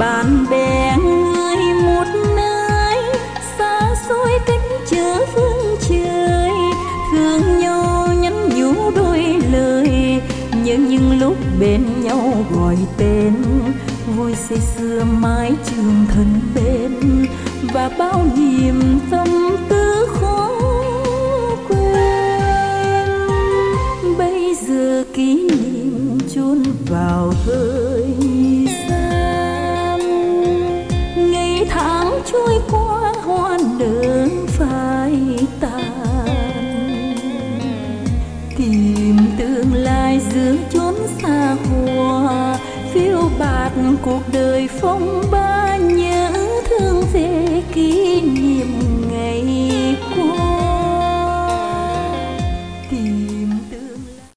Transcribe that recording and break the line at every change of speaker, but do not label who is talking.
bạn bè người một nơi xa xôi cách chớ phương trời, thương nhau nhắn nhủ đôi lời, nhớ những lúc bên nhau gọi tên, vui say sưa mái trường thân bên và bao niềm tâm tư khó quên. Bây giờ kỷ niệm chôn vào hơi